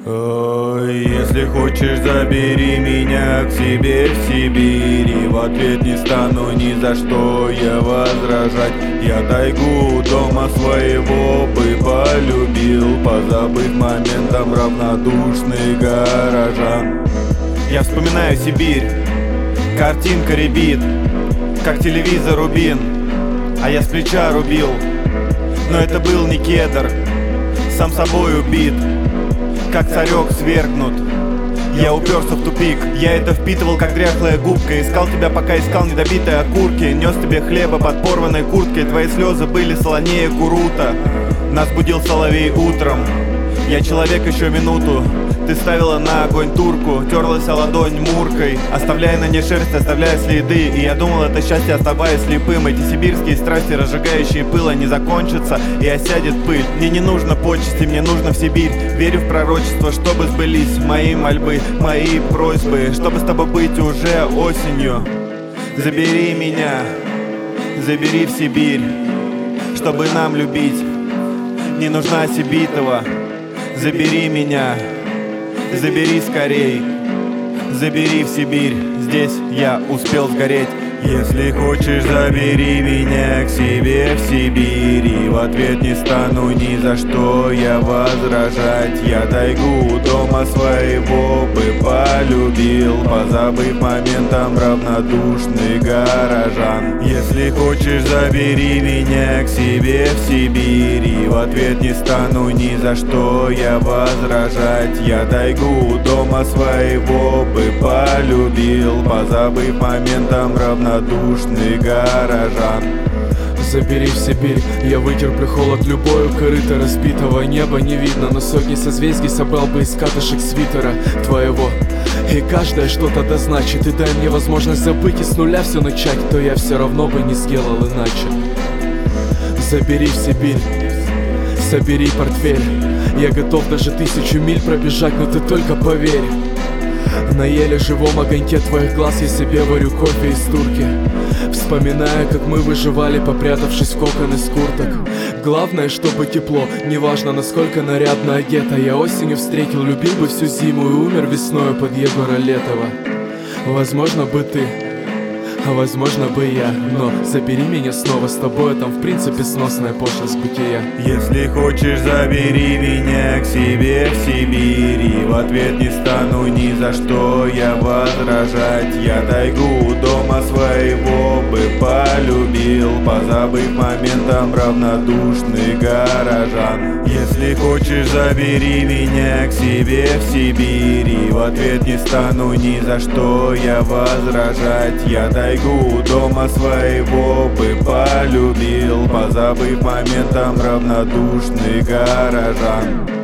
Ой, если хочешь, забери меня к себе в Сибирь. И в ответ не стану ни за что я возражать. Я тайгу дома своего бы полюбил, позабыв моментом равнодушный горожан. Я вспоминаю Сибирь, картинка рябит, как телевизор рубин, а я с плеча рубил. Но это был не кедр, сам собой убит, как царек свергнут. Я уперся в тупик, я это впитывал, как дряхлая губка. Искал тебя, пока искал недобитые окурки. Нес тебе хлеба под порванной курткой. Твои слезы были солонее курута. Нас будил соловей утром. Я человек еще минуту. Ты ставила на огонь турку, терлась о ладонь муркой, оставляя на ней шерсть, оставляя следы. И я думал, это счастье, оставаясь слепым. Эти сибирские страсти, разжигающие пыл, они закончатся и осядет пыль. Мне не нужно почести, мне нужно в Сибирь. Верю в пророчество, чтобы сбылись мои мольбы, мои просьбы, чтобы с тобой быть уже осенью. Забери меня, забери в Сибирь, чтобы нам любить. Не нужна Сибитова. Забери меня, забери скорей, забери в Сибирь, здесь я успел сгореть. Если хочешь, забери меня к себе в Сибирь. И в ответ не стану ни за что я возражать. Я тайгу дома своего бы полюбил, позабыв моментом равнодушный горожан. Если хочешь, забери меня к себе в Сибирь. И в ответ не стану ни за что я возражать. Я тайгу дома своего бы полюбил, позабыв моментом равнодушный горожан. Забери в Сибирь, я вытерплю холод любое корыто разбитого неба не видно, но сотни созвездий собрал бы из катышек свитера твоего. И каждое что-то да значит, и дай мне возможность забыть и с нуля все начать, то я все равно бы не сделал иначе. Забери в Сибирь, собери портфель, я готов даже 1000 миль пробежать, но ты только поверь. На еле живом огоньке твоих глаз я себе варю кофе из турки, вспоминая, как мы выживали, попрятавшись в кокон из курток. Главное, чтобы тепло, неважно, насколько нарядно одета. Я осенью встретил, любил бы всю зиму и умер весною под Егора Летова. Возможно бы ты, а возможно бы я, но забери меня снова с тобой, там в принципе сносная пошлость бытия. Если хочешь, забери меня к себе в Сибирь. И в ответ не стану ни за что я возражать. Я тайгу дома своего бы полюбил, позабыв моментом равнодушный горожан. Если хочешь, забери меня к себе в Сибирь. И в ответ не стану ни за что я возражать. Я тайгу дома своего бы полюбил, позабыв моментом равнодушный горожан.